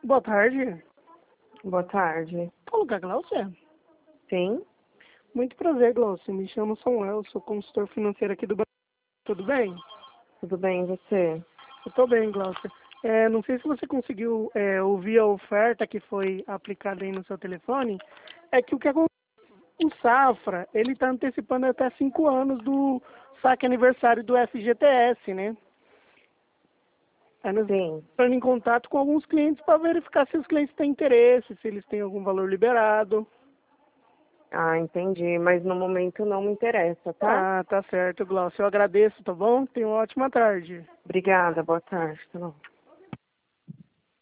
Boa tarde. Boa tarde. Fala com a Glaucia? Sim? Muito prazer, Glaucia. Me chamo Samuel, sou consultor financeiro aqui do Brasil. Tudo bem? Tudo bem, e você? Eu tô bem, Glaucia. Não sei se você conseguiu ouvir a oferta que foi aplicada aí no seu telefone. É que o que acontece, o Safra, ele está antecipando até 5 anos do saque aniversário do FGTS, né? Aí nós Sim. estamos entrando em contato com alguns clientes para verificar se os clientes têm interesse, se eles têm algum valor liberado. Ah, entendi. Mas no momento não me interessa, tá? Ah, tá certo, Glaucio. Eu agradeço, tá bom? Tenha uma ótima tarde. Obrigada, boa tarde. Tá bom.